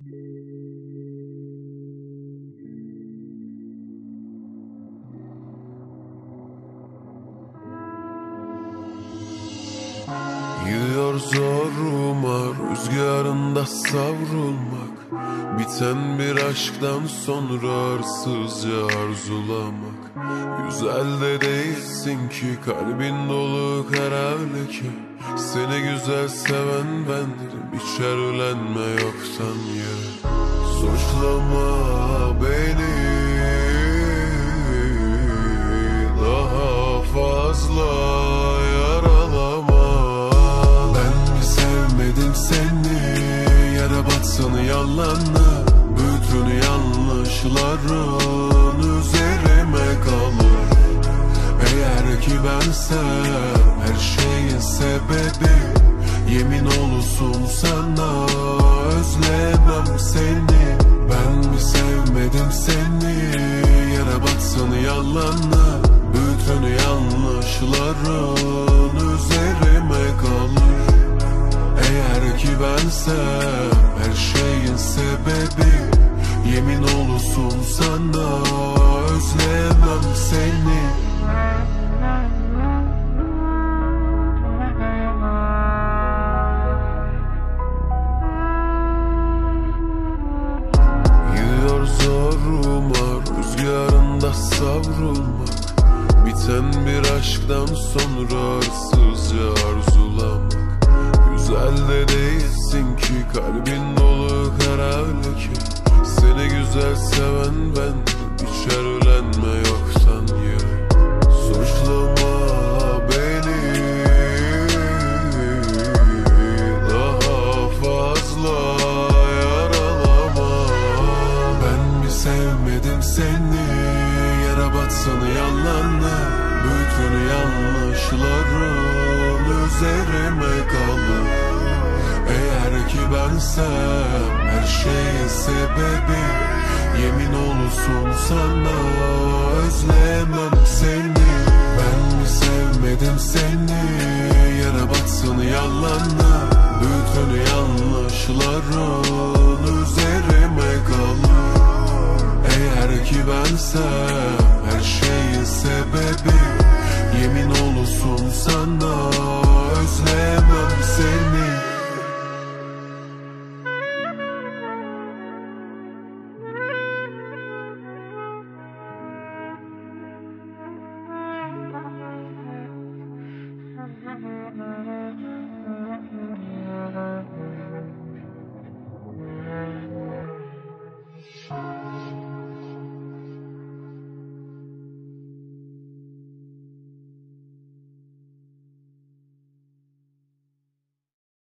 Yığıyor zoruma rüzgarında savrulmak, biten bir aşktan sonra arsızca arzulamak. Güzel de değilsin ki kalbin dolu kara leke. Seni güzel seven bendim, içer ölenme yoktan yere. Suçlama beni daha fazla, yaralama. Ben mi sevmedim seni, yara batsın yalanla. Bütün yanlışların üzerime kalır. Eğer ki bensem her şeyin sebebi, yemin olsun sana özlemem seni. Ben mi sevmedim seni, yara batsın yalanla. Bütün yanlışların üzerime kalır. Eğer ki bensem her şeyin sebebi, yemin olsun sana özlemem seni. Yığıyor zoruma rüzgarında savrulmak, biten bir aşktan sonra arsızca arzulamak. Güzel de değilsin ki kalbin dolu kara leke. Seni güzel seven bendim, içer ölenme yoktan yere. Suçlama beni daha fazla, yaralama. Ben mi sevmedim seni, yara batsın yalanla. Bütün yanlışların üzerime kalır. Eğer ki bensem her şeyin sebebi, yemin olsun sana özlemem seni. Ben mi sevmedim seni, yara batsın yalanla. Bütün yanlışların üzerime kalır. Eğer ki bensem her şeyin sebebi, yemin olsun sana özlemem seni.